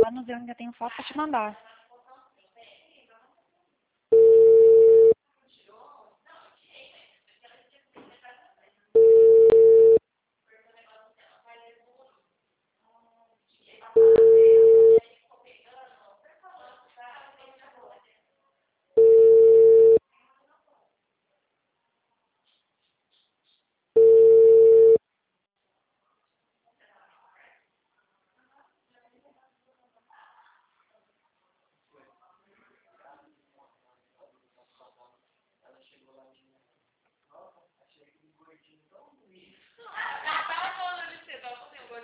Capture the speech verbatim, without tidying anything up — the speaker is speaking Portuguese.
anos, eu ainda tenho foto pra te mandar.